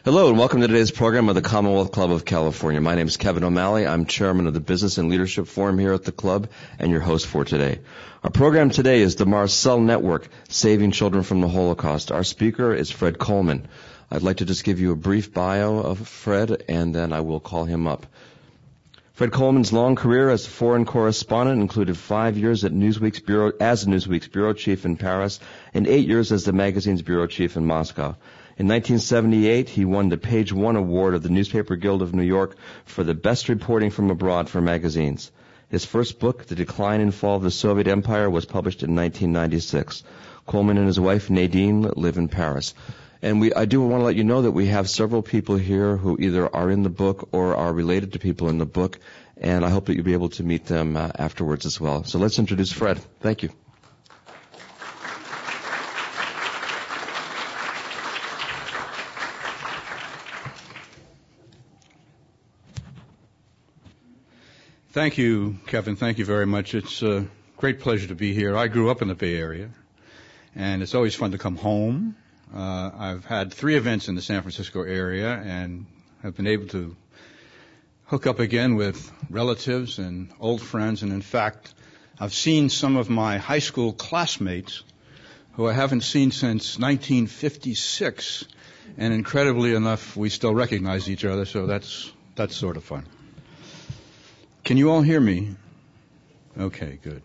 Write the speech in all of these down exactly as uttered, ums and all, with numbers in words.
Hello and welcome to today's program of the Commonwealth Club of California. My name is Kevin O'Malley. I'm chairman of the Business and Leadership Forum here at the club and your host for today. Our program today is the Marcel Network, Saving Children from the Holocaust. Our speaker is Fred Coleman. I'd like to just give you a brief bio of Fred and then I will call him up. Fred Coleman's long career as a foreign correspondent included five years at Newsweek's bureau, as Newsweek's bureau chief in Paris and eight years as the magazine's bureau chief in Moscow. In nineteen seventy-eight, he won the Page One Award of the Newspaper Guild of New York for the best reporting from abroad for magazines. His first book, The Decline and Fall of the Soviet Empire, was published in nineteen ninety-six. Coleman and his wife, Nadine, live in Paris. And we, I do want to let you know that we have several people here who either are in the book or are related to people in the book, and I hope that you'll be able to meet them uh, afterwards as well. So let's introduce Fred. Thank you. Thank you, Kevin. Thank you very much. It's a great pleasure to be here. I grew up in the Bay Area, and it's always fun to come home. Uh, I've had three events in the San Francisco area and have been able to hook up again with relatives and old friends. And in fact, I've seen some of my high school classmates who I haven't seen since nineteen fifty-six. And incredibly enough, we still recognize each other, so that's that's sort of fun. Can you all hear me? Okay, good.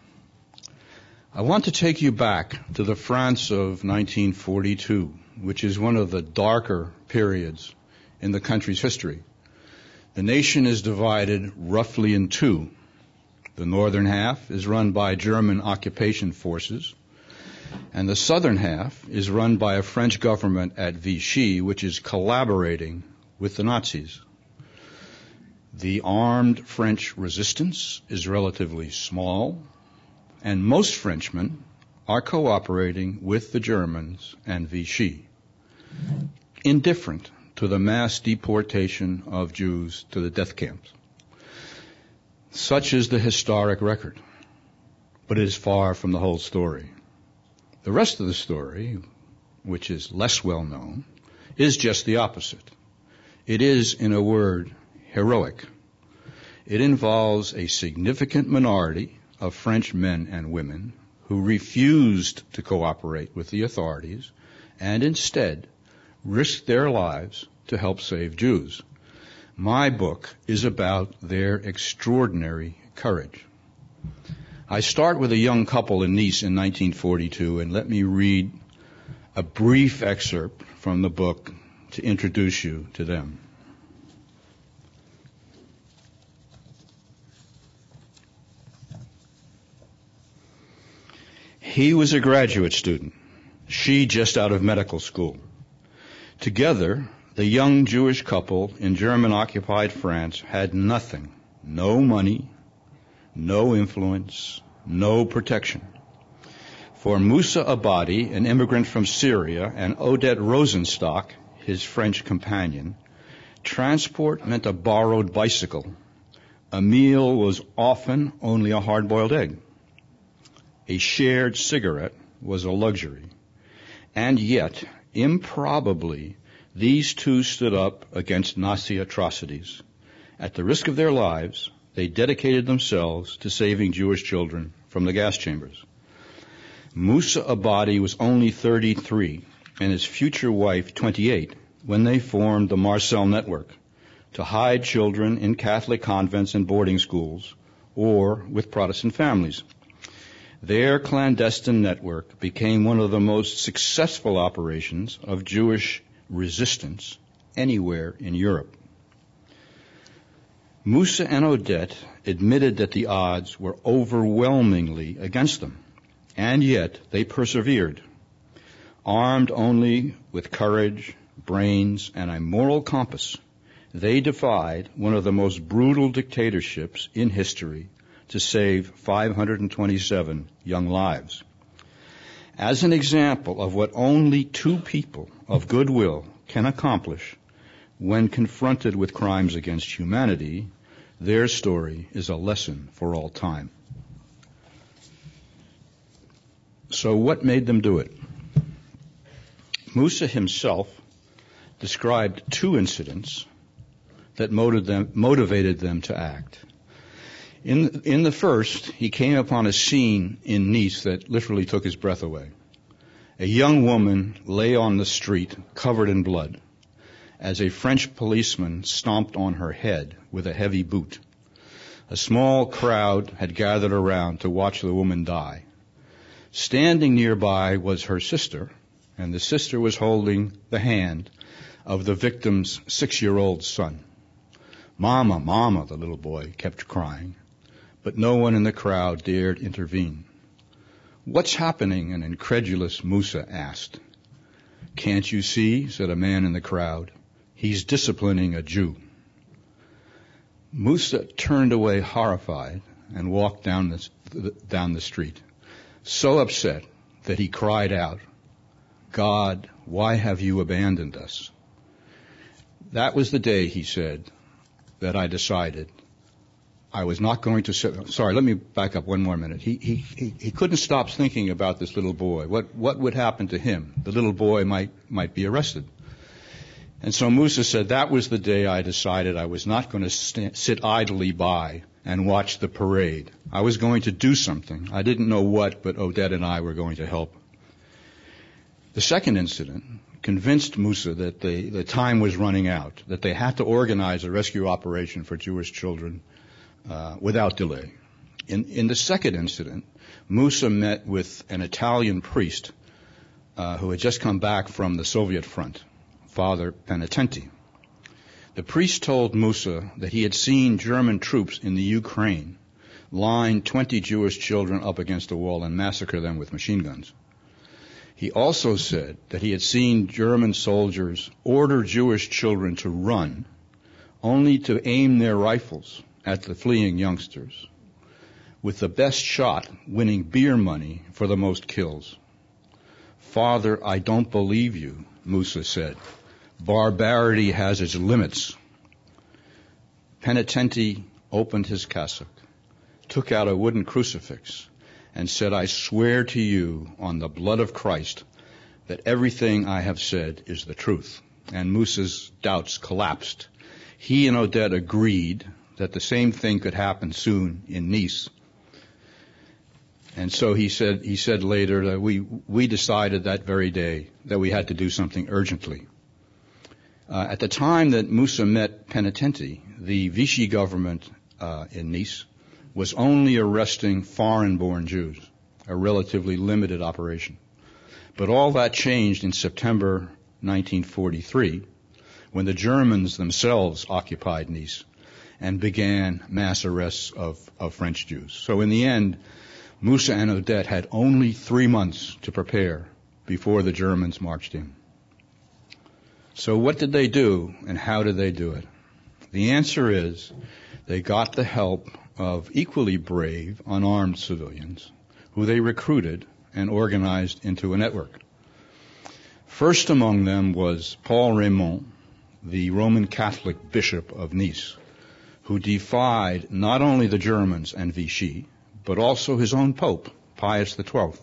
I want to take you back to the France of nineteen forty-two, which is one of the darker periods in the country's history. The nation is divided roughly in two. The northern half is run by German occupation forces, and the southern half is run by a French government at Vichy, which is collaborating with the Nazis. The armed French resistance is relatively small, and most Frenchmen are cooperating with the Germans and Vichy, indifferent to the mass deportation of Jews to the death camps. Such is the historic record, but it is far from the whole story. The rest of the story, which is less well known, is just the opposite. It is, in a word, heroic. It involves a significant minority of French men and women who refused to cooperate with the authorities and instead risked their lives to help save Jews. My book is about their extraordinary courage. I start with a young couple in Nice in nineteen forty-two, and let me read a brief excerpt from the book to introduce you to them. He was a graduate student, she just out of medical school. Together, the young Jewish couple in German-occupied France had nothing, no money, no influence, no protection. For Moussa Abadi, an immigrant from Syria, and Odette Rosenstock, his French companion, transport meant a borrowed bicycle. A meal was often only a hard-boiled egg. A shared cigarette was a luxury. And yet, improbably, these two stood up against Nazi atrocities. At the risk of their lives, they dedicated themselves to saving Jewish children from the gas chambers. Moussa Abadi was only thirty-three and his future wife twenty-eight when they formed the Marcel Network to hide children in Catholic convents and boarding schools or with Protestant families. Their clandestine network became one of the most successful operations of Jewish resistance anywhere in Europe. Moussa and Odette admitted that the odds were overwhelmingly against them, and yet they persevered. Armed only with courage, brains, and a moral compass, they defied one of the most brutal dictatorships in history to save five hundred twenty-seven young lives. As an example of what only two people of goodwill can accomplish when confronted with crimes against humanity, their story is a lesson for all time. So what made them do it? Moussa himself described two incidents that motivated them, motivated them to act. In, in the first, he came upon a scene in Nice that literally took his breath away. A young woman lay on the street covered in blood as a French policeman stomped on her head with a heavy boot. A small crowd had gathered around to watch the woman die. Standing nearby was her sister, and the sister was holding the hand of the victim's six-year-old son. "Mama, Mama," the little boy kept crying, but no one in the crowd dared intervene. "What's happening?" an incredulous Musa asked. "Can't you see?" said a man in the crowd. "He's disciplining a Jew." Musa turned away horrified and walked down the, down the street, so upset that he cried out, "God, why have you abandoned us?" That was the day, he said, that I decided I was not going to sit. Sorry, let me back up one more minute. He, he, he, he couldn't stop thinking about this little boy. What, what would happen to him? The little boy might, might be arrested. And so Musa said, that was the day I decided I was not going to st- sit idly by and watch the parade. I was going to do something. I didn't know what, but Odette and I were going to help. The second incident convinced Musa that the, the time was running out, that they had to organize a rescue operation for Jewish children uh, without delay. In, in the second incident, Musa met with an Italian priest uh, who had just come back from the Soviet front, Father Penitenti. The priest told Musa that he had seen German troops in the Ukraine line twenty Jewish children up against a wall and massacre them with machine guns. He also said that he had seen German soldiers order Jewish children to run, only to aim their rifles at the fleeing youngsters, with the best shot winning beer money for the most kills. "Father, I don't believe you," Musa said. "Barbarity has its limits." Penitenti opened his cassock, took out a wooden crucifix, and said, "I swear to you on the blood of Christ that everything I have said is the truth." And Musa's doubts collapsed. He and Odette agreed that the same thing could happen soon in Nice. And so he said, he said later that we, we decided that very day that we had to do something urgently. Uh, at the time that Musa met Penitenti, the Vichy government uh, in Nice was only arresting foreign-born Jews, a relatively limited operation. But all that changed in September nineteen forty-three, when the Germans themselves occupied Nice and began mass arrests of, of French Jews. So in the end, Musa and Odette had only three months to prepare before the Germans marched in. So what did they do, and how did they do it? The answer is they got the help of equally brave, unarmed civilians who they recruited and organized into a network. First among them was Paul Raymond, the Roman Catholic bishop of Nice, who defied not only the Germans and Vichy, but also his own pope, Pius the twelfth.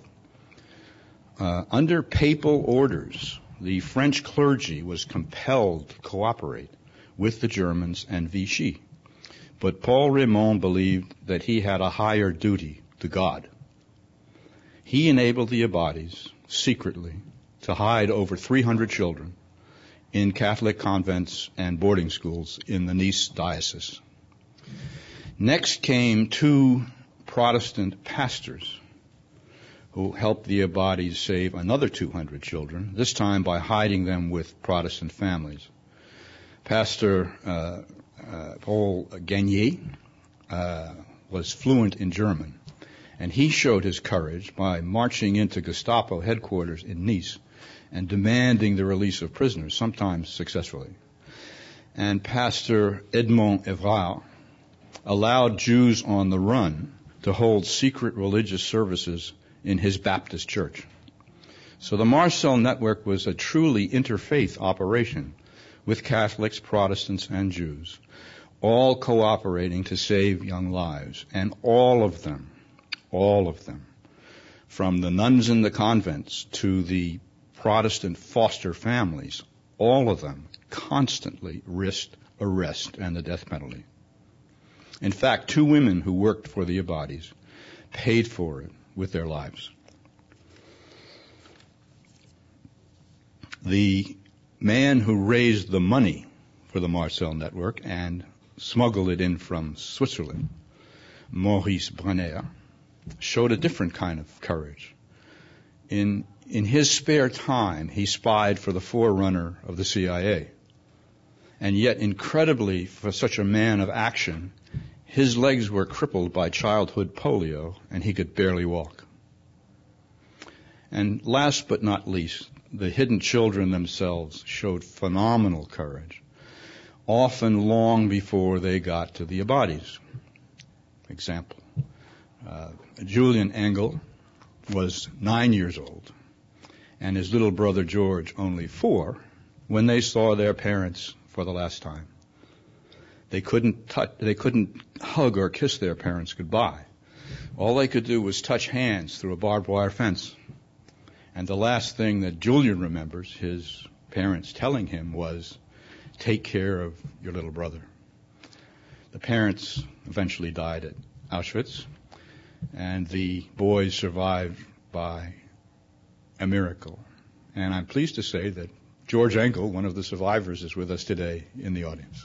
Uh, under papal orders, the French clergy was compelled to cooperate with the Germans and Vichy. But Paul Raymond believed that he had a higher duty to God. He enabled the Abadis secretly to hide over three hundred children in Catholic convents and boarding schools in the Nice diocese. Next came two Protestant pastors who helped the Abadis save another two hundred children, this time by hiding them with Protestant families. Pastor uh, uh, Paul Gagné uh, was fluent in German, and he showed his courage by marching into Gestapo headquarters in Nice and demanding the release of prisoners, sometimes successfully. And Pastor Edmond Evrard allowed Jews on the run to hold secret religious services in his Baptist church. So the Marcel Network was a truly interfaith operation with Catholics, Protestants, and Jews, all cooperating to save young lives. And all of them, all of them, from the nuns in the convents to the Protestant foster families, all of them, constantly risked arrest and the death penalty. In fact, two women who worked for the Abadis paid for it with their lives. The man who raised the money for the Marcel Network and smuggled it in from Switzerland, Maurice Brenner, showed a different kind of courage. In, in his spare time, he spied for the forerunner of the C I A. And yet, incredibly, for such a man of action, his legs were crippled by childhood polio, and he could barely walk. And last but not least, the hidden children themselves showed phenomenal courage, often long before they got to the Abadis. Example, uh, Julian Engel was nine years old, and his little brother George only four, when they saw their parents for the last time. They couldn't touch, they couldn't hug or kiss their parents goodbye. All they could do was touch hands through a barbed wire fence. And the last thing that Julian remembers his parents telling him was, "Take care of your little brother." The parents eventually died at Auschwitz, and the boys survived by a miracle. And I'm pleased to say that George Engel, one of the survivors, is with us today in the audience.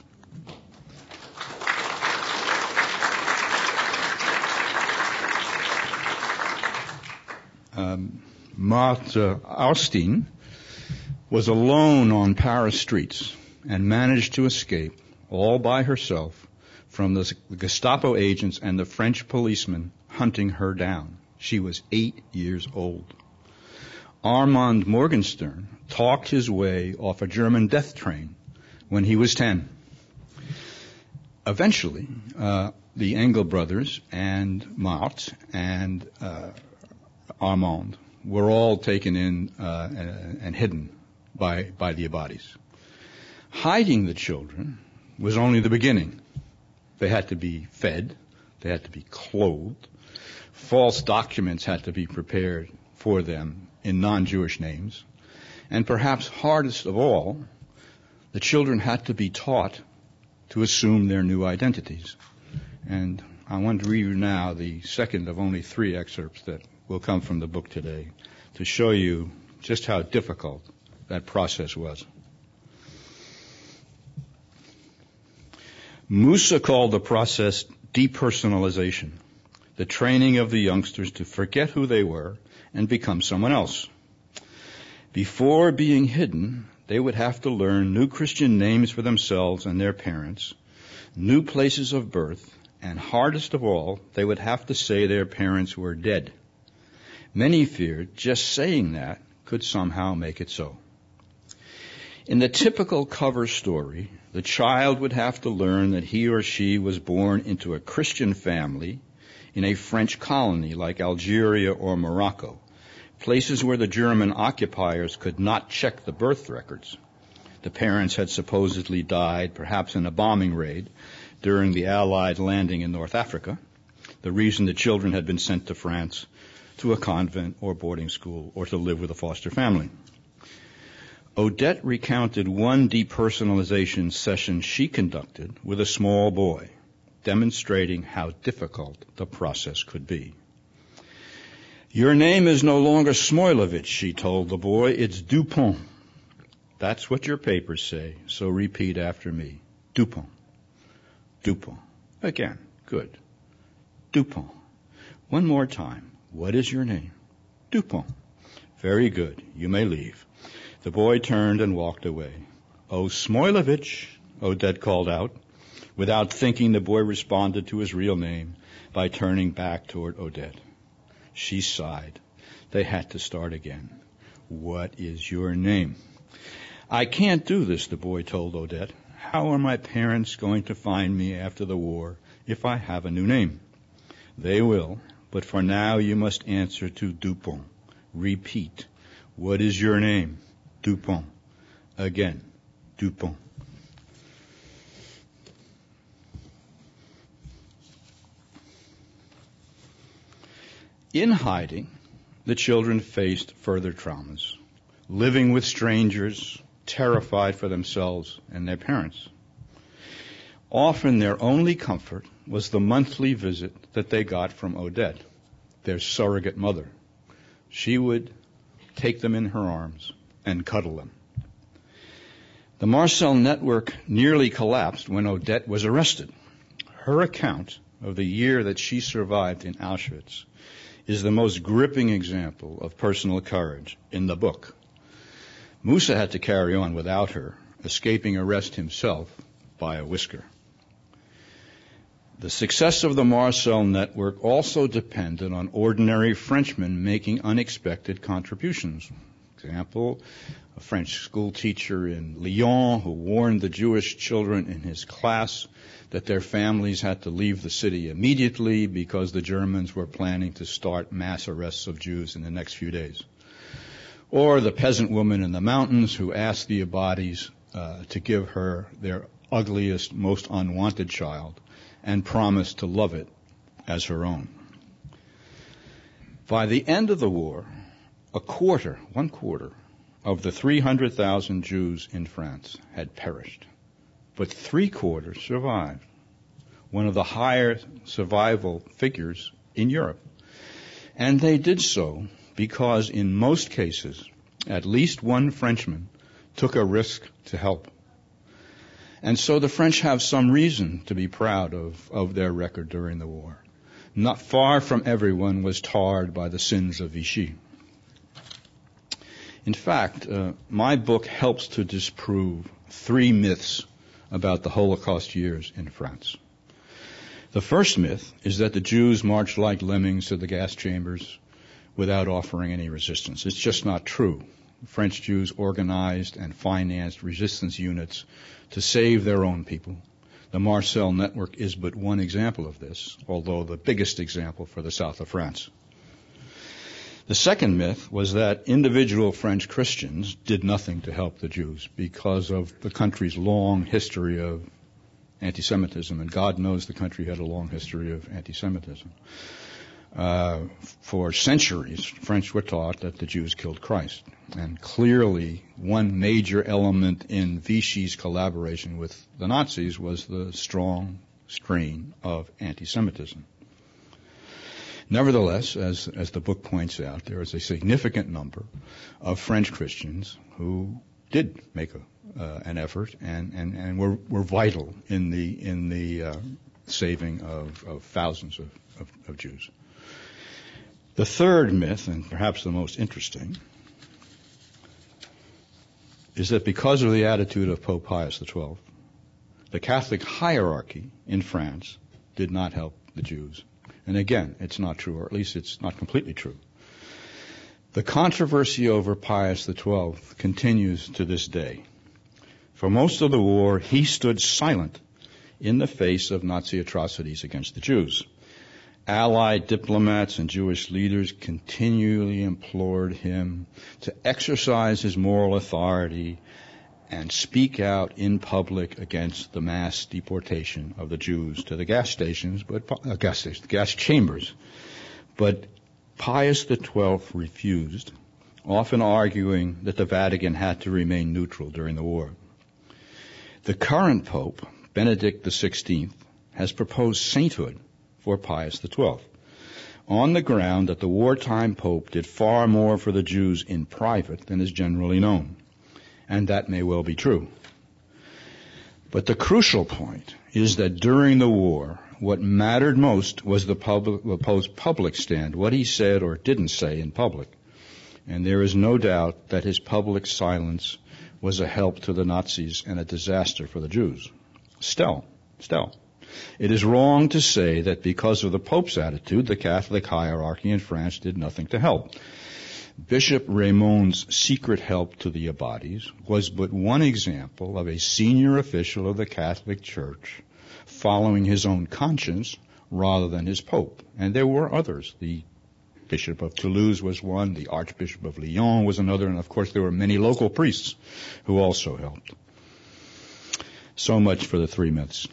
Um, Martha Austin was alone on Paris streets and managed to escape all by herself from the Gestapo agents and the French policemen hunting her down. She was eight years old. Armand Morgenstern talked his way off a German death train when he was ten. Eventually, uh, the Engel brothers and Marthe and uh, Armand were all taken in uh, and, and hidden by, by the Abadis. Hiding the children was only the beginning. They had to be fed. They had to be clothed. False documents had to be prepared for them in non-Jewish names. And perhaps hardest of all, the children had to be taught to assume their new identities. And I want to read you now the second of only three excerpts that will come from the book today to show you just how difficult that process was. Musa called the process depersonalization, the training of the youngsters to forget who they were and become someone else. Before being hidden, they would have to learn new Christian names for themselves and their parents, new places of birth, and hardest of all, they would have to say their parents were dead. Many feared just saying that could somehow make it so. In the typical cover story, the child would have to learn that he or she was born into a Christian family in a French colony like Algeria or Morocco, places where the German occupiers could not check the birth records. The parents had supposedly died, perhaps in a bombing raid, during the Allied landing in North Africa. The reason the children had been sent to France, to a convent or boarding school, or to live with a foster family. Odette recounted one depersonalization session she conducted with a small boy, demonstrating how difficult the process could be. "Your name is no longer Smoilovich," she told the boy. "It's Dupont. That's what your papers say, so repeat after me. Dupont. Dupont. Again. Good. Dupont. One more time. What is your name?" "Dupont." "Very good. You may leave." The boy turned and walked away. "Oh, Smoilovich," Odette called out. Without thinking, the boy responded to his real name by turning back toward Odette. She sighed. They had to start again. "What is your name?" "I can't do this," the boy told Odette. "How are my parents going to find me after the war if I have a new name?" "They will, but for now you must answer to Dupont. Repeat. What is your name?" "Dupont." Again, Dupont. In hiding, the children faced further traumas. Living with strangers, terrified for themselves and their parents. Often their only comfort was the monthly visit that they got from Odette, their surrogate mother. She would take them in her arms and cuddle them. The Marcel network nearly collapsed when Odette was arrested. Her account of the year that she survived in Auschwitz is the most gripping example of personal courage in the book. Musa had to carry on without her, escaping arrest himself by a whisker. The success of the Marcel network also depended on ordinary Frenchmen making unexpected contributions. For example, a French school teacher in Lyon who warned the Jewish children in his class that their families had to leave the city immediately because the Germans were planning to start mass arrests of Jews in the next few days. Or the peasant woman in the mountains who asked the Abadis uh, to give her their ugliest, most unwanted child and promised to love it as her own. By the end of the war, a quarter, one quarter, of the three hundred thousand Jews in France had perished, but three quarters survived, one of the higher survival figures in Europe. And they did so because in most cases, at least one Frenchman took a risk to help. And so the French have some reason to be proud of, of their record during the war. Not far from everyone was tarred by the sins of Vichy. In fact, uh, my book helps to disprove three myths about the Holocaust years in France. The first myth is that the Jews marched like lemmings to the gas chambers without offering any resistance. It's just not true. French Jews organized and financed resistance units to save their own people. The Marcel network is but one example of this, although the biggest example for the south of France. The second myth was that individual French Christians did nothing to help the Jews because of the country's long history of anti-Semitism, and God knows the country had a long history of anti-Semitism. Uh, for centuries, French were taught that the Jews killed Christ. And clearly, one major element in Vichy's collaboration with the Nazis was the strong strain of anti-Semitism. Nevertheless, as, as the book points out, there is a significant number of French Christians who did make a, uh, an effort and, and, and were, were vital in the, in the uh, saving of, of thousands of, of, of Jews. The third myth, and perhaps the most interesting, is that because of the attitude of Pope Pius the twelfth, the Catholic hierarchy in France did not help the Jews. And again, it's not true, or at least it's not completely true. The controversy over Pius the twelfth continues to this day. For most of the war, he stood silent in the face of Nazi atrocities against the Jews. Allied diplomats and Jewish leaders continually implored him to exercise his moral authority and speak out in public against the mass deportation of the Jews to the gas stations, but uh, gas stations, gas chambers. But Pius the twelfth refused, often arguing that the Vatican had to remain neutral during the war. The current Pope, Benedict the sixteenth, has proposed sainthood for Pius the twelfth, on the ground that the wartime Pope did far more for the Jews in private than is generally known. And that may well be true. But the crucial point is that during the war, what mattered most was the, public, the Pope's public stand, what he said or didn't say in public. And there is no doubt that his public silence was a help to the Nazis and a disaster for the Jews. Still, still, it is wrong to say that because of the Pope's attitude, the Catholic hierarchy in France did nothing to help. Bishop Raymond's secret help to the Abadis was but one example of a senior official of the Catholic Church following his own conscience rather than his Pope. And there were others. The Bishop of Toulouse was one, the Archbishop of Lyon was another, and of course there were many local priests who also helped. So much for the three myths.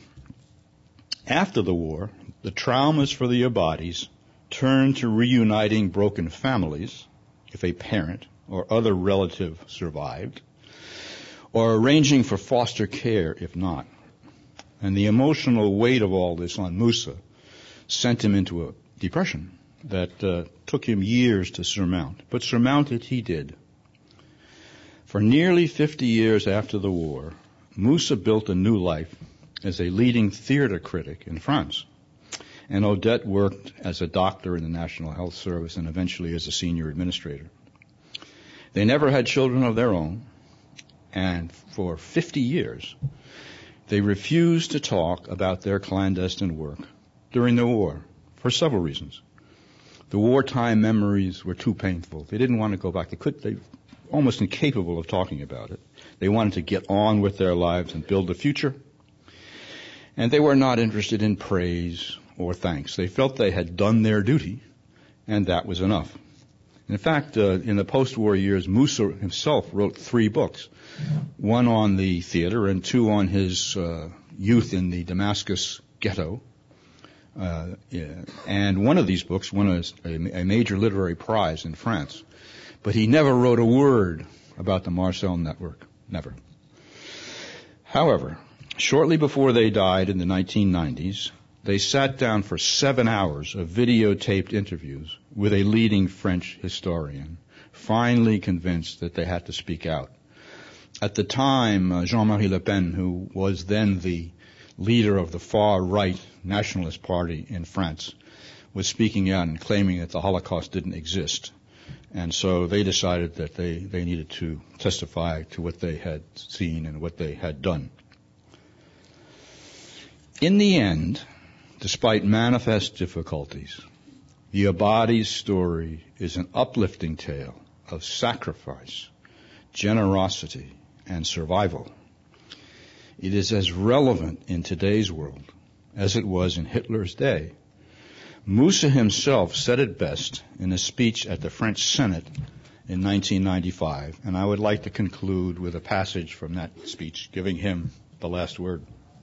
After the war, the traumas for the Abadis turned to reuniting broken families, if a parent or other relative survived, or arranging for foster care if not. And the emotional weight of all this on Musa sent him into a depression that uh, took him years to surmount. But surmount it he did. For nearly fifty years after the war, Musa built a new life as a leading theater critic in France. And Odette worked as a doctor in the National Health Service and eventually as a senior administrator. They never had children of their own, and for fifty years, they refused to talk about their clandestine work during the war for several reasons. The wartime memories were too painful. They didn't want to go back. They could, they were almost incapable of talking about it. They wanted to get on with their lives and build a future. And they were not interested in praise or thanks. They felt they had done their duty, and that was enough. In fact, uh, in the post-war years, Musa himself wrote three books, one on the theater and two on his uh, youth in the Damascus ghetto. Uh, yeah. And one of these books won a, a major literary prize in France. But he never wrote a word about the Marcel Network. Never. However, shortly before they died in the nineteen nineties, they sat down for seven hours of videotaped interviews with a leading French historian, finally convinced that they had to speak out. At the time, uh, Jean-Marie Le Pen, who was then the leader of the far-right nationalist party in France, was speaking out and claiming that the Holocaust didn't exist. And so they decided that they, they needed to testify to what they had seen and what they had done. In the end, despite manifest difficulties, the Abadi's story is an uplifting tale of sacrifice, generosity, and survival. It is as relevant in today's world as it was in Hitler's day. Musa himself said it best in a speech at the French Senate in nineteen ninety-five, and I would like to conclude with a passage from that speech, giving him the last word.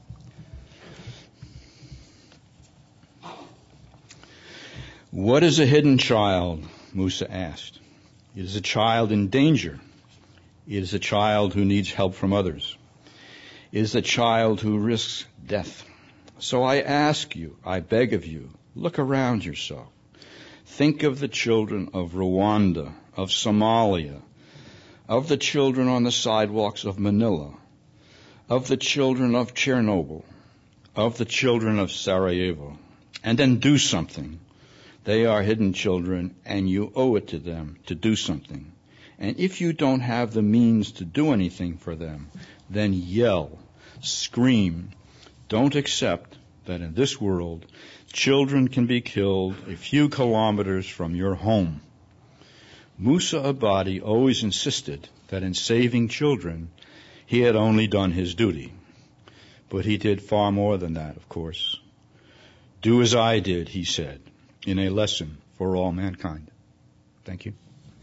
What is a hidden child? Musa asked. It is a child in danger. It is a child who needs help from others. It is a child who risks death. So I ask you, I beg of you, look around yourself. Think of the children of Rwanda, of Somalia, of the children on the sidewalks of Manila, of the children of Chernobyl, of the children of Sarajevo, and then do something. They are hidden children, and you owe it to them to do something. And if you don't have the means to do anything for them, then yell, scream. Don't accept that in this world, children can be killed a few kilometers from your home. Musa Abadi always insisted that in saving children, he had only done his duty. But he did far more than that, of course. Do as I did, he said, in a lesson for all mankind. Thank you.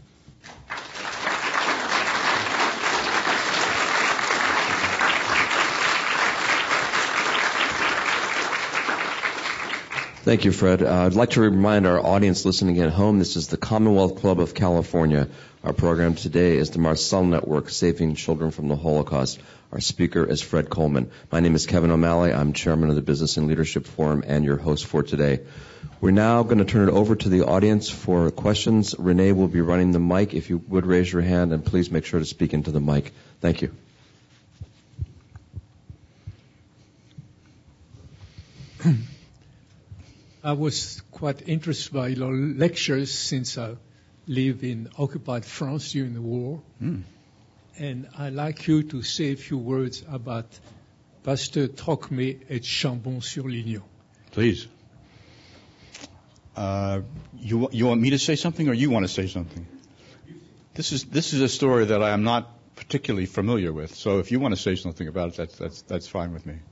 Thank you, Fred. Uh, I'd like to remind our audience listening at home, this is the Commonwealth Club of California. Our program today is the Marcel Network, Saving Children from the Holocaust. Our speaker is Fred Coleman. My name is Kevin O'Malley. I'm chairman of the Business and Leadership Forum and your host for today. We're now going to turn it over to the audience for questions. Renee will be running the mic. If you would raise your hand, and please make sure to speak into the mic. Thank you. I was quite interested by your lectures since I lived in occupied France during the war. Mm. And I'd like you to say a few words about Pasteur Trocmé et Chambon-sur-Lignon. Please. Uh, you, you want me to say something, or you want to say something? This is this is a story that I am not particularly familiar with. So if you want to say something about it, that's that's that's fine with me.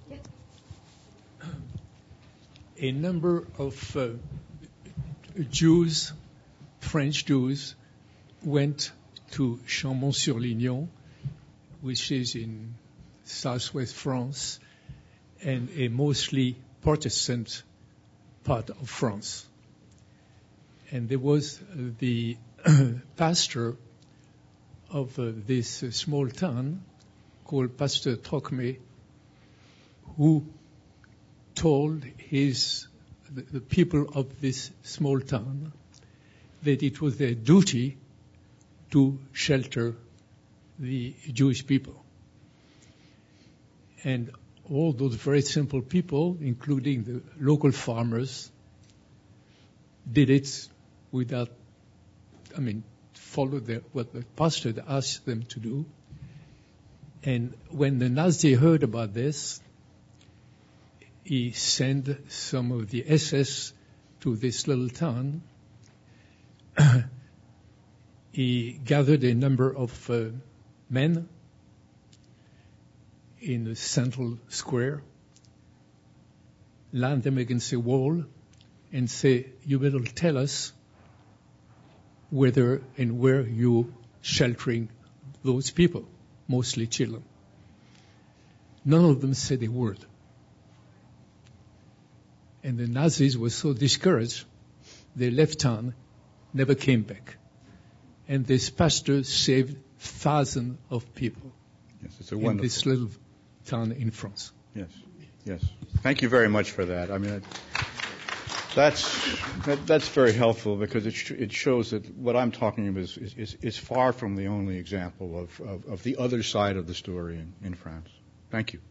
A number of uh, Jews, French Jews, went to Chambon-sur-Lignon, which is in southwest France, and a mostly Protestant part of France. And there was uh, the pastor of uh, this uh, small town called Pastor Trocmé, who told his the, the people of this small town that it was their duty to shelter the Jewish people. And all those very simple people, including the local farmers, did it without, I mean, followed the, what the pastor asked them to do. And when the Nazi heard about this, he sent some of the S S to this little town. He gathered a number of uh, men in the central square, land them against a wall, and say, you better tell us whether and where you're sheltering those people, mostly children. None of them said a word. And the Nazis were so discouraged, they left town, never came back. And this pastor saved thousands of people yes, it's a in wonderful. this little town in France. Yes, yes. Thank you very much for that. I mean, that's that, that's very helpful because it sh- it shows that what I'm talking about is is, is far from the only example of, of, of the other side of the story in, in France. Thank you.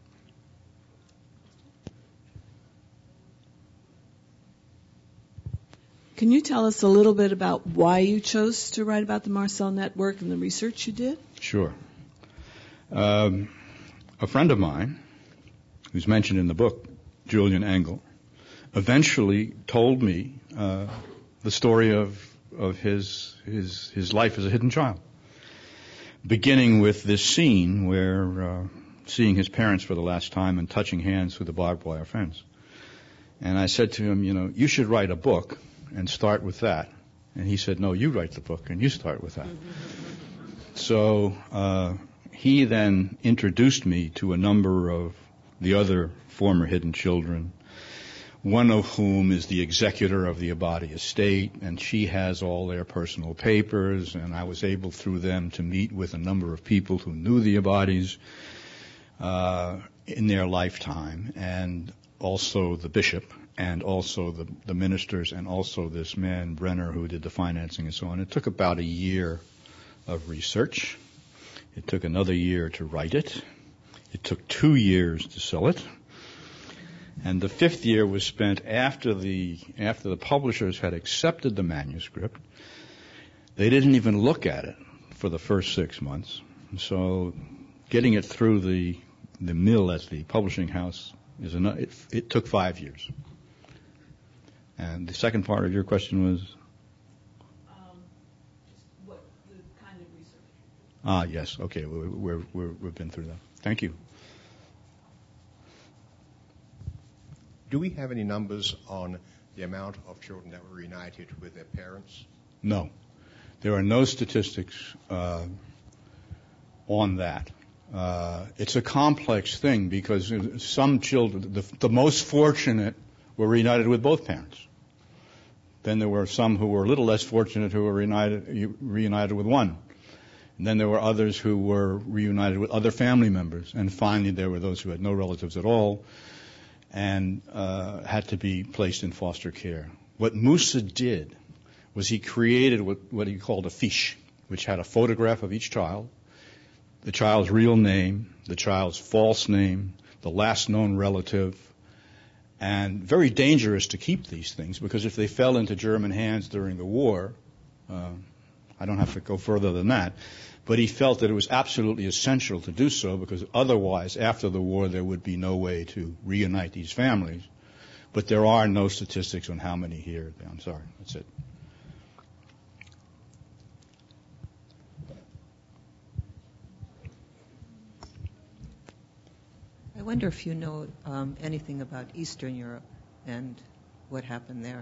Can you tell us a little bit about why you chose to write about the Marcel Network and the research you did? Sure. Um, a friend of mine, who's mentioned in the book, Julian Engel, eventually told me uh, the story of of his his his life as a hidden child, beginning with this scene where uh, seeing his parents for the last time and touching hands through the barbed wire fence. And I said to him, you know, you should write a book and start with that. And he said, no, you write the book and you start with that. So uh, he then introduced me to a number of the other former hidden children, one of whom is the executor of the Abadi estate, and she has all their personal papers, and I was able through them to meet with a number of people who knew the Abadis uh, in their lifetime, and also the bishop, and also the, the ministers, and also this man, Brenner, who did the financing and so on. It took about a year of research. It took another year to write it. It took two years to sell it. And the fifth year was spent after the after the publishers had accepted the manuscript. They didn't even look at it for the first six months. So getting it through the the mill at the publishing house is enough. It, it took five years. And the second part of your question was? Um, what the kind of research? Ah, yes. Okay, we're, we're, we're, we've been through that. Thank you. Do we have any numbers on the amount of children that were reunited with their parents? No. There are no statistics uh, on that. Uh, it's a complex thing because some children, the, the most fortunate, were reunited with both parents. Then there were some who were a little less fortunate who were reunited, reunited with one. And then there were others who were reunited with other family members. And finally there were those who had no relatives at all and uh, had to be placed in foster care. What Moussa did was he created what, what he called a fiche, which had a photograph of each child, the child's real name, the child's false name, the last known relative, and very dangerous to keep these things because if they fell into German hands during the war, uh, I don't have to go further than that, but he felt that it was absolutely essential to do so because otherwise, after the war, there would be no way to reunite these families. But there are no statistics on how many here. I'm sorry, that's it. I wonder if you know um, anything about Eastern Europe and what happened there.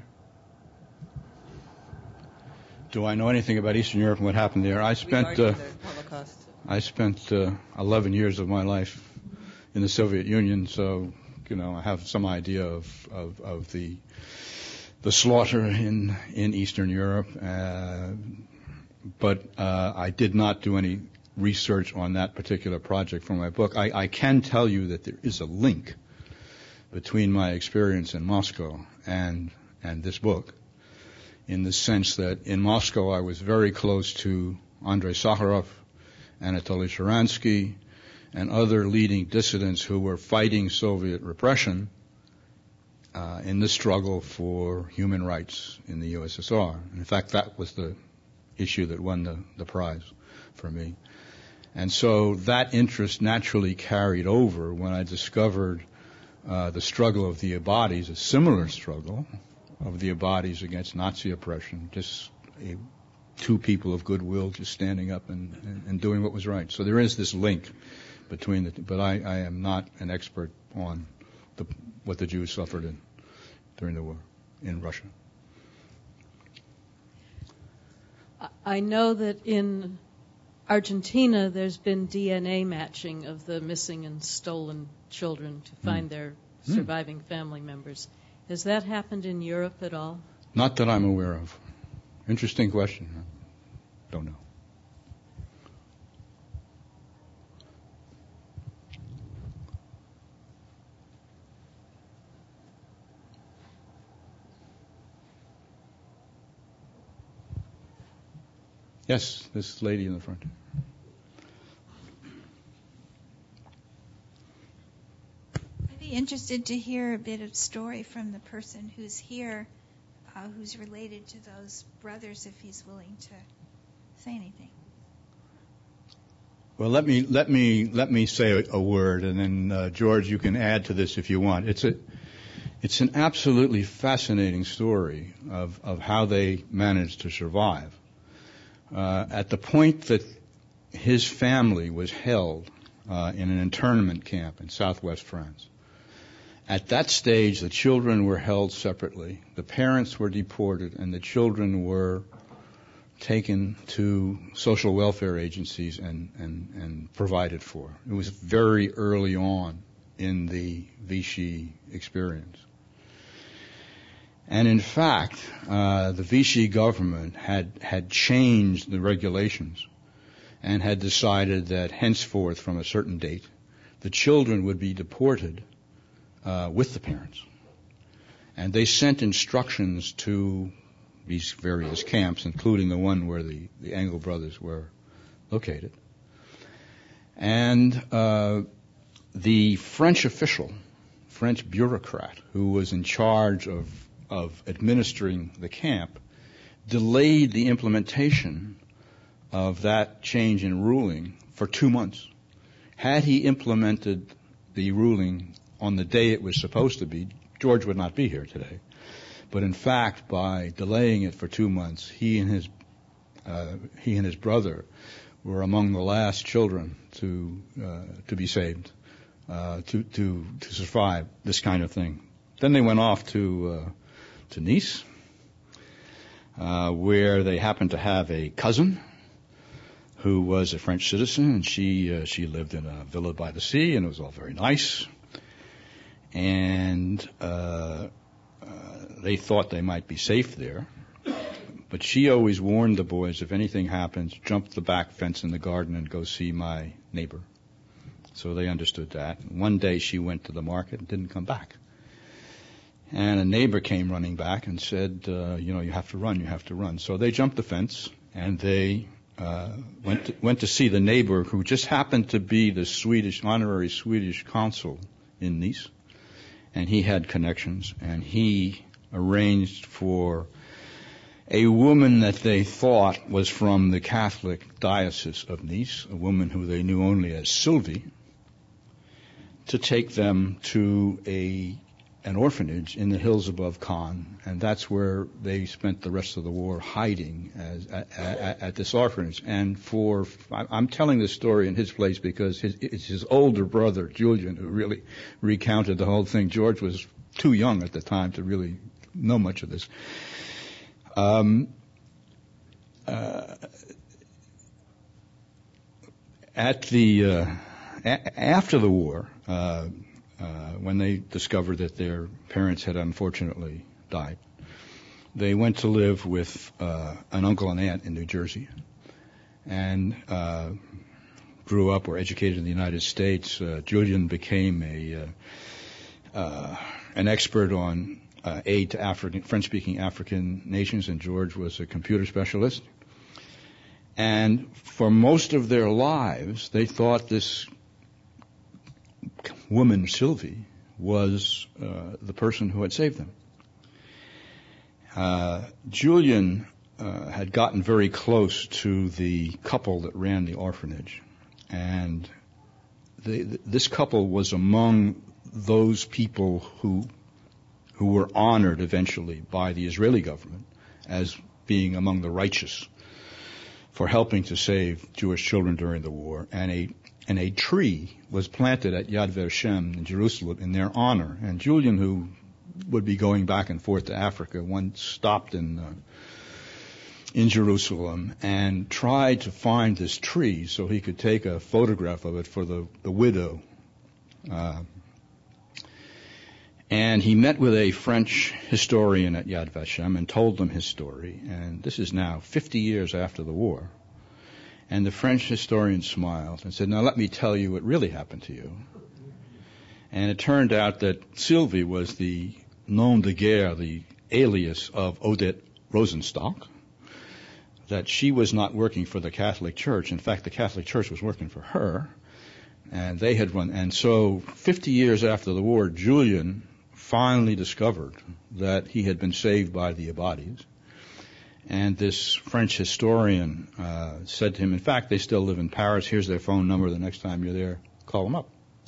Do I know anything about Eastern Europe and what happened there? I spent uh, the Holocaust. I spent uh, eleven years of my life in the Soviet Union, so you know I have some idea of of, of the the slaughter in in Eastern Europe. Uh, but uh, I did not do any research on that particular project for my book. I, I can tell you that there is a link between my experience in Moscow and and this book, in the sense that in Moscow I was very close to Andrei Sakharov, Anatoly Sharansky, and other leading dissidents who were fighting Soviet repression uh, in the struggle for human rights in the U S S R. In fact, that was the issue that won the, the prize for me. And so that interest naturally carried over when I discovered uh, the struggle of the Ibadis, a similar struggle of the Ibadis against Nazi oppression, just a, two people of goodwill just standing up and, and, and doing what was right. So there is this link between the two, but I, I am not an expert on the, what the Jews suffered in, during the war in Russia. I know that in Argentina there's been D N A matching of the missing and stolen children to find mm. their surviving mm. family members. Has that happened in Europe at all? Not that I'm aware of. Interesting question. Don't know. Yes, this lady in the front. I'd be interested to hear a bit of story from the person who's here, uh, who's related to those brothers, if he's willing to say anything. Well, let me let me let me say a, a word, and then uh, George, you can add to this if you want. It's a it's an absolutely fascinating story of of how they managed to survive. Uh, at the point that his family was held uh, in an internment camp in southwest France, at that stage the children were held separately. The parents were deported, and the children were taken to social welfare agencies and, and, and provided for. It was very early on in the Vichy experience. And in fact, uh, the Vichy government had, had changed the regulations and had decided that henceforth, from a certain date, the children would be deported uh, with the parents. And they sent instructions to these various camps, including the one where the, the Engel brothers were located. And uh, the French official, French bureaucrat, who was in charge of of administering the camp, delayed the implementation of that change in ruling for two months. Had he implemented the ruling on the day it was supposed to be, George would not be here today. But in fact, by delaying it for two months, he and his uh, he and his brother were among the last children to uh, to be saved, uh, to to to survive this kind of thing. Then they went off to uh, to Nice, uh, where they happened to have a cousin who was a French citizen, and she uh, she lived in a villa by the sea, and it was all very nice. And uh, uh, they thought they might be safe there, but she always warned the boys, if anything happens, jump the back fence in the garden and go see my neighbor. So they understood that. One day she went to the market and didn't come back. And a neighbor came running back and said, uh, you know, you have to run, you have to run. So they jumped the fence, and they uh, went to, went to see the neighbor, who just happened to be the Swedish, honorary Swedish consul in Nice. And he had connections, and he arranged for a woman that they thought was from the Catholic Diocese of Nice, a woman who they knew only as Sylvie, to take them to a an orphanage in the hills above Caen, and that's where they spent the rest of the war hiding as, at, at, at this orphanage. And for, I'm telling this story in his place because his, it's his older brother, Julian, who really recounted the whole thing. George was too young at the time to really know much of this. Um, uh, at the, uh, a- after the war, uh, Uh, when they discovered that their parents had unfortunately died, they went to live with uh, an uncle and aunt in New Jersey. And uh, grew up or educated in the United States. Uh, Julian became a uh, uh, an expert on uh, aid to African, French-speaking African nations, and George was a computer specialist. And for most of their lives, they thought this woman, Sylvie, was uh, the person who had saved them. Uh, Julian uh, had gotten very close to the couple that ran the orphanage, and they, th- this couple was among those people who who were honored eventually by the Israeli government as being among the righteous for helping to save Jewish children during the war, and a and a tree was planted at Yad Vashem in Jerusalem in their honor. And Julian, who would be going back and forth to Africa, once stopped in uh, in Jerusalem and tried to find this tree so he could take a photograph of it for the, the widow. Uh, and he met with a French historian at Yad Vashem and told them his story. And this is now fifty years after the war. And the French historian smiled and said, "Now let me tell you what really happened to you." And it turned out that Sylvie was the nom de guerre, the alias of Odette Rosenstock, that she was not working for the Catholic Church. In fact, the Catholic Church was working for her, and they had run. And so fifty years after the war, Julian finally discovered that he had been saved by the Abadis. And this French historian uh, said to him, in fact, they still live in Paris. Here's their phone number. The next time you're there, call them up.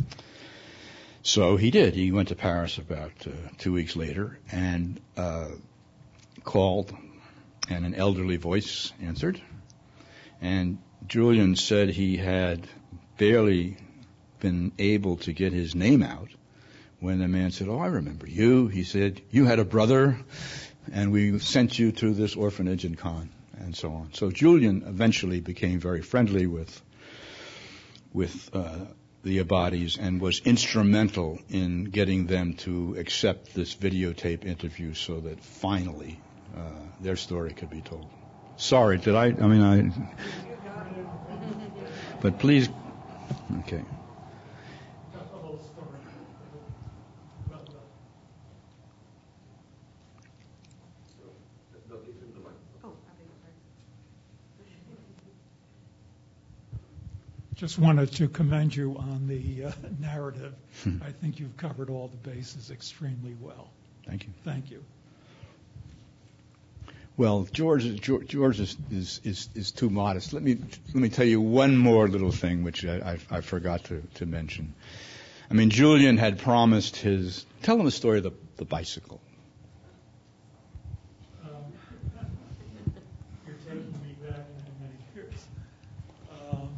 So he did. He went to Paris about uh, two weeks later and uh, called, and an elderly voice answered. And Julian said he had barely been able to get his name out when the man said, "Oh, I remember you." He said, "You had a brother, and we sent you to this orphanage in Cannes," and so on. So Julian eventually became very friendly with with uh, the Abadis and was instrumental in getting them to accept this videotape interview so that finally uh, their story could be told. Sorry, did I? I mean, I. But please, okay. Just wanted to commend you on the uh, narrative. I think you've covered all the bases extremely well. Thank you. Thank you. Well, George, George, George is, is, is, is too modest. Let me let me tell you one more little thing which I, I, I forgot to, to mention. I mean, Julian had promised his. Tell him the story of the, the bicycle. Um, you're taking me back many, many years. Um,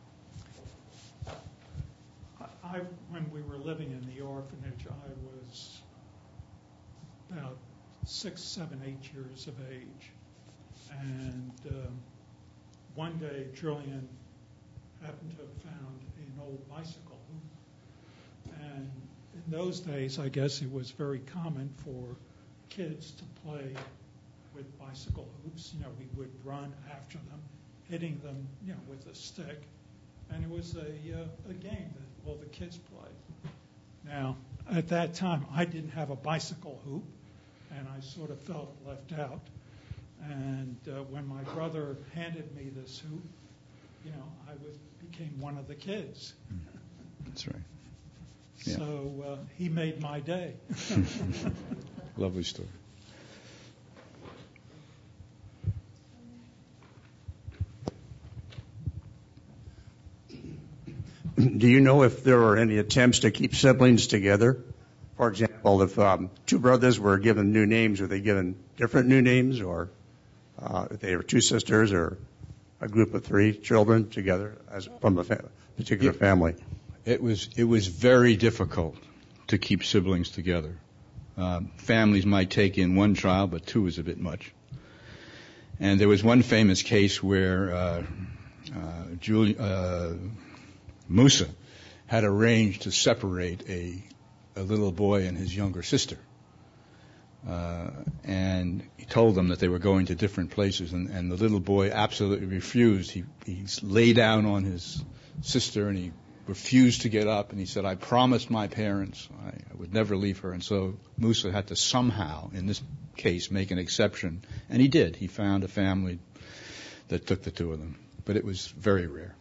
I, when we were living in the orphanage, I was about six, seven, eight years of age. And um, one day, Julian happened to have found an old bicycle hoop. And in those days, I guess it was very common for kids to play with bicycle hoops. You know, we would run after them, hitting them, you know, with a stick. And it was a, uh, a game that all the kids played. Now, at that time, I didn't have a bicycle hoop, and I sort of felt left out. And uh, when my brother handed me this hoop, you know, I was, became one of the kids. That's right. Yeah. So uh, he made my day. Lovely story. Do you know if there were any attempts to keep siblings together? For example, if um, two brothers were given new names, were they given different new names, or uh, if they were two sisters or a group of three children together as from a fa- particular it, family? It was it was very difficult to keep siblings together. Um, families might take in one child, but two is a bit much. And there was one famous case where uh, uh, Julie, uh, Musa had arranged to separate a a little boy and his younger sister. Uh, and he told them that they were going to different places, and, and the little boy absolutely refused. He, he lay down on his sister, and he refused to get up, and he said, I promised my parents I, I would never leave her. And so Musa had to somehow, in this case, make an exception. And he did. He found a family that took the two of them. But it was very rare.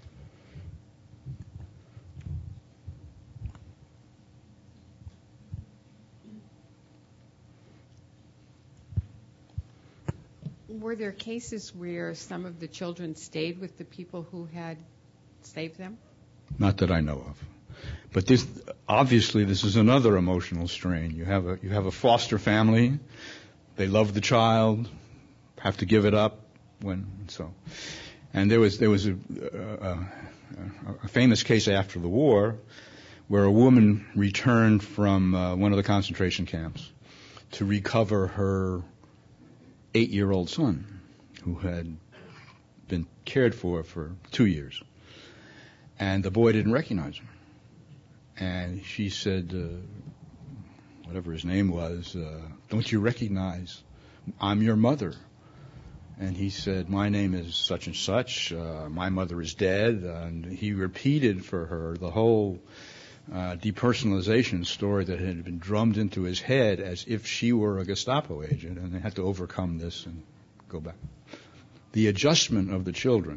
Were there cases where some of the children stayed with the people who had saved them? Not that I know of. But this, obviously, this is another emotional strain. You have a you have a foster family. They love the child, have to give it up when so. And there was there was a, a, a famous case after the war where a woman returned from uh, one of the concentration camps to recover her eight-year-old son, who had been cared for for two years. And the boy didn't recognize him. And she said, uh, whatever his name was, uh, don't you recognize I'm your mother? And he said, my name is such and such, uh, my mother is dead. And he repeated for her the whole uh, depersonalization story that had been drummed into his head as if she were a Gestapo agent, and they had to overcome this and go back. The adjustment of the children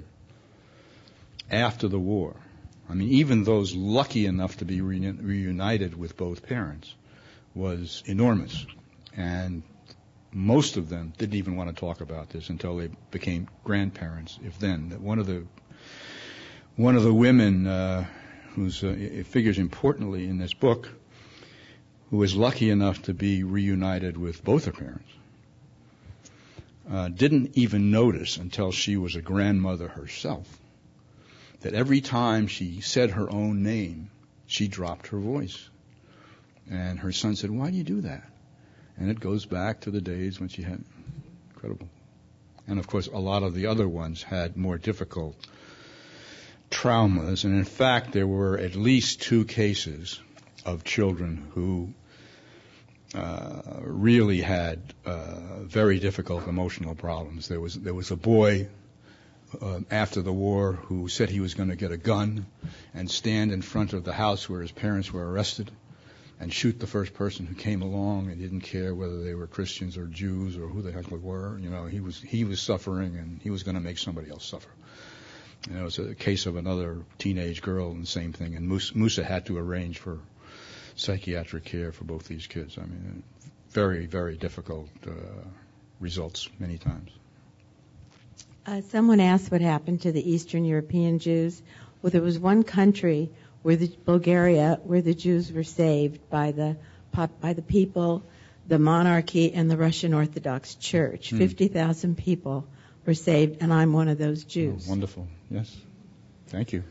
after the war, I mean, even those lucky enough to be re- reunited with both parents, was enormous. And most of them didn't even want to talk about this until they became grandparents, if then. One of the one of the women uh, who's uh, it figures importantly in this book, who was lucky enough to be reunited with both her parents, uh, didn't even notice until she was a grandmother herself that every time she said her own name, she dropped her voice. And her son said, why do you do that? And it goes back to the days when she had, incredible. And of course, a lot of the other ones had more difficult traumas. And in fact, there were at least two cases of children who uh, really had uh, very difficult emotional problems. There was there was a boy Uh, after the war who said he was going to get a gun and stand in front of the house where his parents were arrested and shoot the first person who came along, and didn't care whether they were Christians or Jews or who the heck they were. You know, he was he was suffering, and he was going to make somebody else suffer. You know, it's a case of another teenage girl and the same thing. And Musa, Musa had to arrange for psychiatric care for both these kids. I mean, very, very difficult uh, results many times. Uh, someone asked what happened to the Eastern European Jews. Well, there was one country, where the Bulgaria, where the Jews were saved by the by the people, the monarchy, and the Russian Orthodox Church. Hmm. fifty thousand people were saved, and I'm one of those Jews. Oh, wonderful. Yes. Thank you.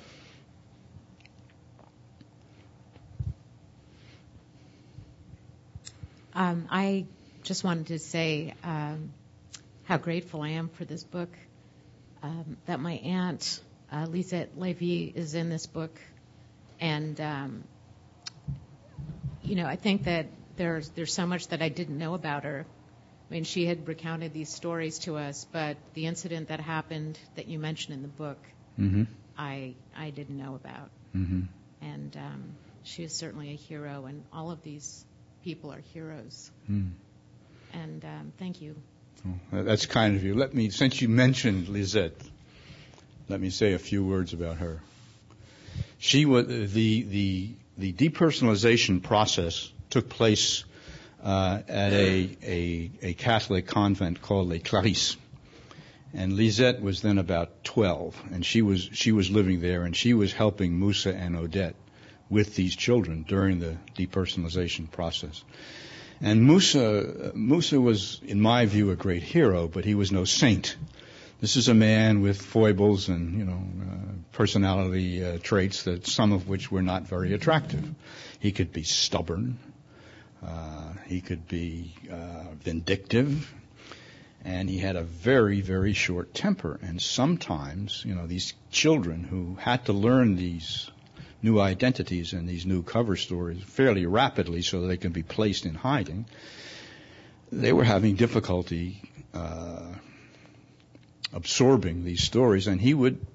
Um, I just wanted to say um, how grateful I am for this book, um, that my aunt, uh, Lisette Levy, is in this book. And, um, you know, I think that there's, there's so much that I didn't know about her. I mean, she had recounted these stories to us, but the incident that happened that you mentioned in the book, mm-hmm. I I didn't know about. Mm-hmm. And um, she is certainly a hero, and all of these people are heroes. Mm. And um, thank you. Oh, that's kind of you. Let me, since you mentioned Lisette, let me say a few words about her. She was the the the depersonalization process took place uh, at a, a a Catholic convent called Les Clarisses, and Lisette was then about twelve, and she was she was living there, and she was helping Musa and Odette with these children during the depersonalization process. And Musa Musa was, in my view, a great hero, but he was no saint. This is a man with foibles and, you know, uh, personality uh, traits that some of which were not very attractive. He could be stubborn. Uh, he could be uh, vindictive. And he had a very, very short temper. And sometimes, you know, these children who had to learn these new identities and these new cover stories fairly rapidly so that they can be placed in hiding, they were having difficulty uh absorbing these stories, and he would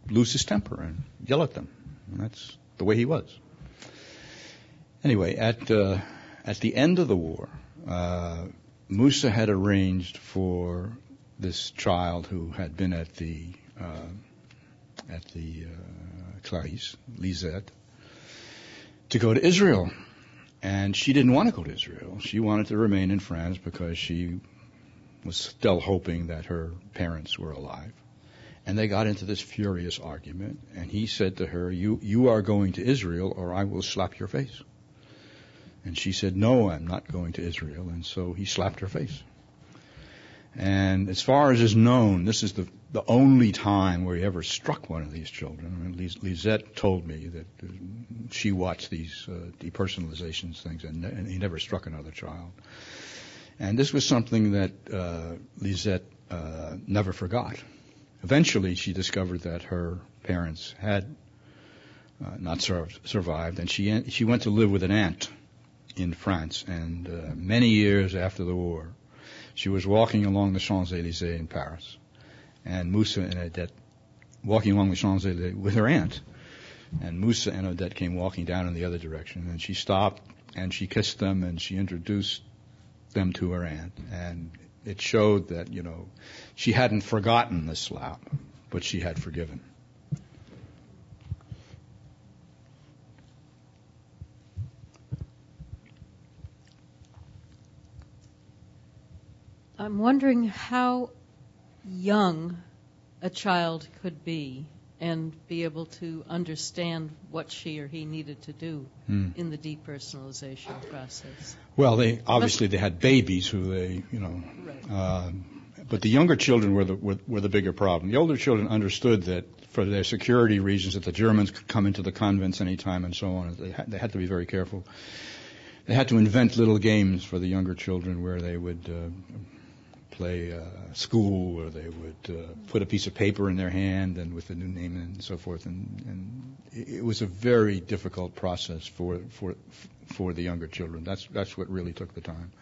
lose his temper and yell at them. And that's the way he was. Anyway, at uh, at the end of the war, uh, Musa had arranged for this child who had been at the uh, at the uh, Clarisse, Lisette, to go to Israel. And she didn't want to go to Israel. She wanted to remain in France because she was still hoping that her parents were alive. And they got into this furious argument, and he said to her, you, you are going to Israel or I will slap your face. And she said, no, I'm not going to Israel. And so he slapped her face. And as far as is known, this is the, the only time where he ever struck one of these children. I mean, Lisette told me that she watched these uh, depersonalizations things, and, and he never struck another child. And this was something that uh, Lisette uh, never forgot. Eventually, she discovered that her parents had uh, not sur- survived, and she she went to live with an aunt in France. And uh, many years after the war, she was walking along the Champs-Élysées in Paris, and Musa and Odette walking along the Champs-Élysées with her aunt. And Musa and Odette came walking down in the other direction, and she stopped, and she kissed them, and she introduced them to her aunt. And it showed that, you know, she hadn't forgotten the slap, but she had forgiven. I'm wondering how young a child could be and be able to understand what she or he needed to do hmm. in the depersonalization process. Well, they obviously they had babies who they, you know, right. uh, but the younger children were the were, were the bigger problem. The older children understood that for their security reasons, that the Germans could come into the convents anytime and so on. They had, they had to be very careful. They had to invent little games for the younger children where they would uh, play uh, school, or they would uh, put a piece of paper in their hand and with the new name and so forth. And, and it was a very difficult process for for for the younger children. That's that's what really took the time.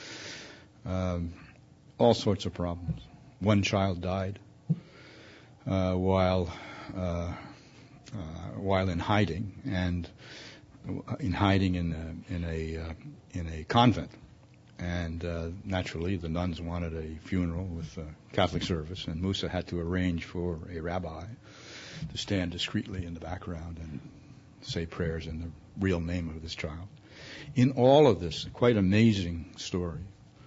Um, all sorts of problems. One child died uh, while uh, uh, while in hiding, and in hiding in a, in a uh, in a convent. And uh, naturally, the nuns wanted a funeral with a Catholic service, and Musa had to arrange for a rabbi to stand discreetly in the background and say prayers in the real name of this child. In all of this, quite amazing story,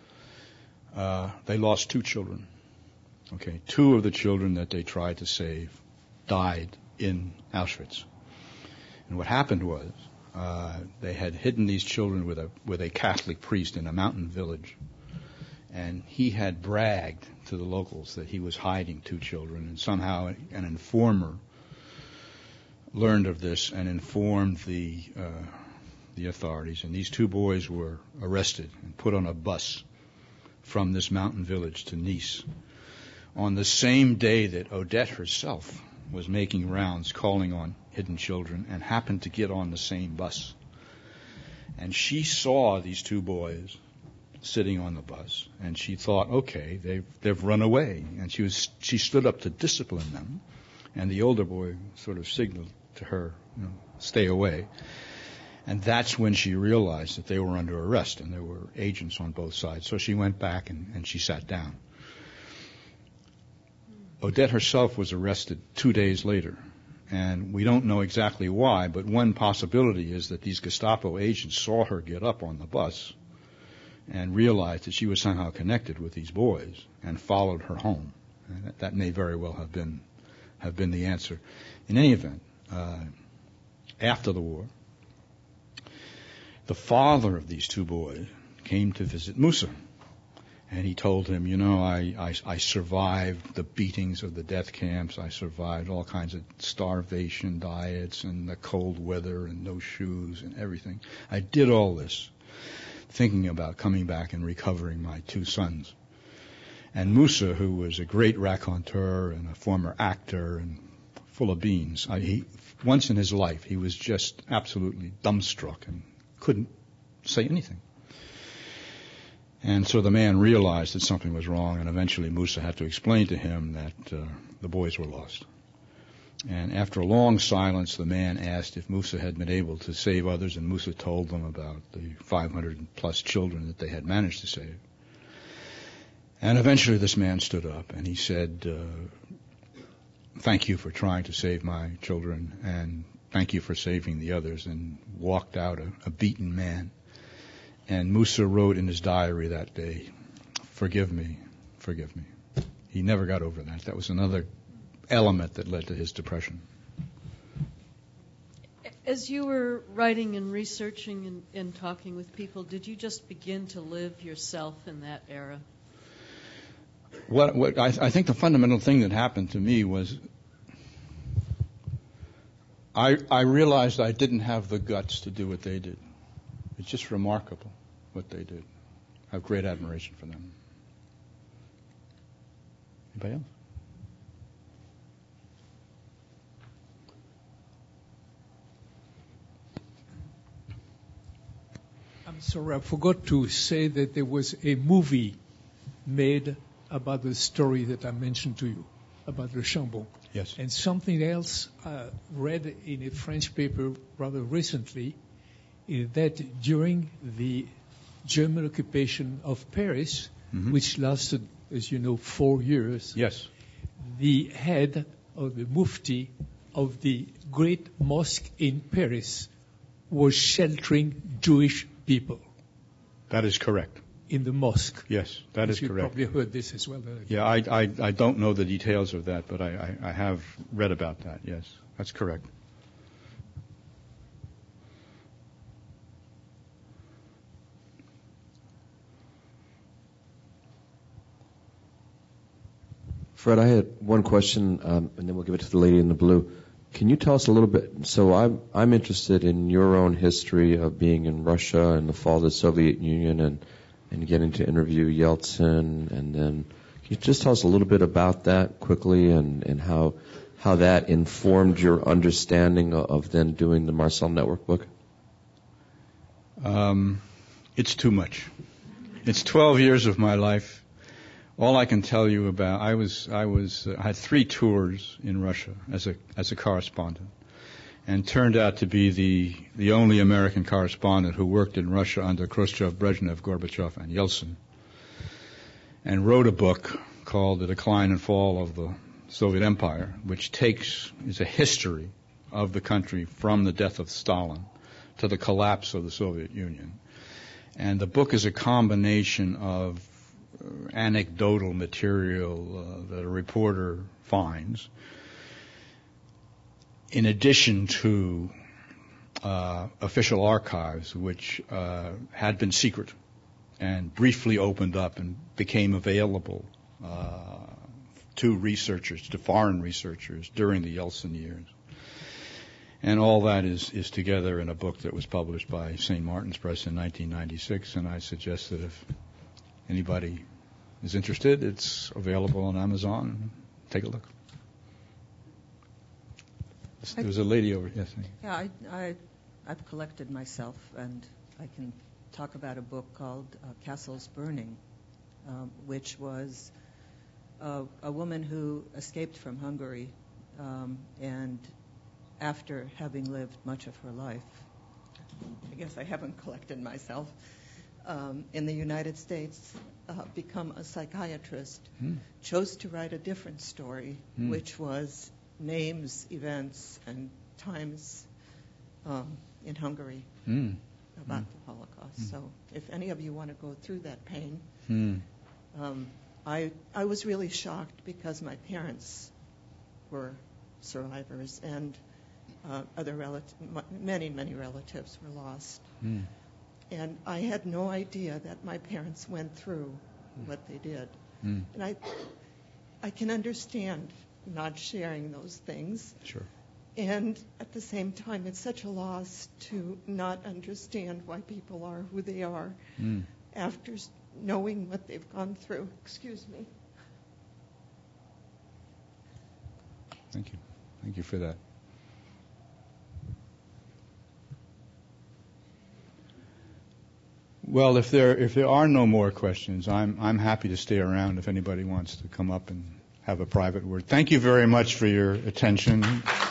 uh, they lost two children. Okay, two of the children that they tried to save died in Auschwitz. And what happened was, Uh, they had hidden these children with a with a Catholic priest in a mountain village, and he had bragged to the locals that he was hiding two children, and somehow an informer learned of this and informed the uh, the authorities, and these two boys were arrested and put on a bus from this mountain village to Nice on the same day that Odette herself was making rounds calling on hidden children, and happened to get on the same bus. And she saw these two boys sitting on the bus, and she thought, okay, they've, they've run away. And she was she stood up to discipline them, and the older boy sort of signaled to her, you know, stay away. And that's when she realized that they were under arrest, and there were agents on both sides. So she went back and, and she sat down. Odette herself was arrested two days later. And we don't know exactly why, but one possibility is that these Gestapo agents saw her get up on the bus and realized that she was somehow connected with these boys and followed her home. And that, that may very well have been have been the answer. In any event, uh, after the war, the father of these two boys came to visit Musa. And he told him, you know, I, I, I survived the beatings of the death camps. I survived all kinds of starvation diets and the cold weather and no shoes and everything. I did all this thinking about coming back and recovering my two sons. And Musa, who was a great raconteur and a former actor and full of beans, I, he, once in his life he was just absolutely dumbstruck and couldn't say anything. And so the man realized that something was wrong, and eventually Musa had to explain to him that uh, the boys were lost. And after a long silence, the man asked if Musa had been able to save others, and Musa told them about the five hundred plus children that they had managed to save. And eventually this man stood up and he said, uh, thank you for trying to save my children, and thank you for saving the others, and walked out a, a beaten man. And Musa wrote in his diary that day, forgive me, forgive me. He never got over that. That was another element that led to his depression. As you were writing and researching and, and talking with people, did you just begin to live yourself in that era? What, what I, I think the fundamental thing that happened to me was I, I realized I didn't have the guts to do what they did. It's just remarkable what they did. I have great admiration for them. Anybody else? I'm sorry, I forgot to say that there was a movie made about the story that I mentioned to you, about Le Chambon. Yes. And something else I read in a French paper rather recently is that during the German occupation of Paris, mm-hmm. which lasted, as you know, four years, yes, the head of the Mufti of the great mosque in Paris was sheltering Jewish people. That is correct. In the mosque. Yes, that is you correct. You probably heard this as well. Yeah, I, I, I don't know the details of that, but I, I, I have read about that, yes. That's correct. Fred, I had one question, um, and then we'll give it to the lady in the blue. Can you tell us a little bit? So I'm I'm interested in your own history of being in Russia and the fall of the Soviet Union, and and getting to interview Yeltsin, and then can you just tell us a little bit about that quickly, and and how how that informed your understanding of, of then doing the Marcel Network book? Um, it's too much. It's twelve years of my life. All I can tell you about, I was, I was, uh, I had three tours in Russia as a, as a correspondent, and turned out to be the, the only American correspondent who worked in Russia under Khrushchev, Brezhnev, Gorbachev, and Yeltsin, and wrote a book called The Decline and Fall of the Soviet Empire, which takes, is a history of the country from the death of Stalin to the collapse of the Soviet Union. And the book is a combination of anecdotal material uh, that a reporter finds, in addition to uh, official archives, which uh, had been secret and briefly opened up and became available uh, to researchers, to foreign researchers during the Yeltsin years. And all that is, is together in a book that was published by Saint Martin's Press in nineteen ninety-six, and I suggest that if anybody is interested, it's available on Amazon. Take a look. There's a lady over here. Yes. Yeah, I, I, I've collected myself, and I can talk about a book called uh, Castles Burning, um, which was uh, a woman who escaped from Hungary, um, and after having lived much of her life, I guess I haven't collected myself, Um, in the United States, uh, become a psychiatrist, mm. chose to write a different story, mm. which was names, events, and times um, in Hungary mm. about mm. the Holocaust. Mm. So if any of you want to go through that pain, mm. um, I, I was really shocked because my parents were survivors, and uh, other relati- many, many relatives were lost. Mm. And I had no idea that my parents went through what they did. Mm. And I I can understand not sharing those things. Sure. And at the same time, it's such a loss to not understand why people are who they are mm. after knowing what they've gone through. Excuse me. Thank you. Thank you for that. Well, if there if there are no more questions, I'm I'm happy to stay around if anybody wants to come up and have a private word. Thank you very much for your attention.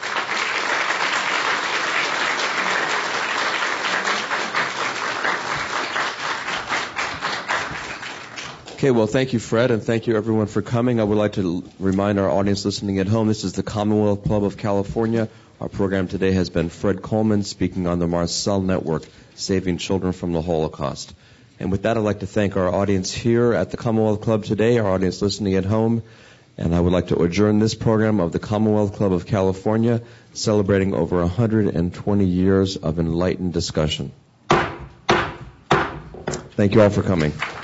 Okay, well, thank you, Fred, and thank you, everyone, for coming. I would like to remind our audience listening at home, this is the Commonwealth Club of California. Our program today has been Fred Coleman speaking on the Marcel Network, Saving Children from the Holocaust. And with that, I'd like to thank our audience here at the Commonwealth Club today, our audience listening at home, and I would like to adjourn this program of the Commonwealth Club of California, celebrating over one hundred twenty years of enlightened discussion. Thank you all for coming.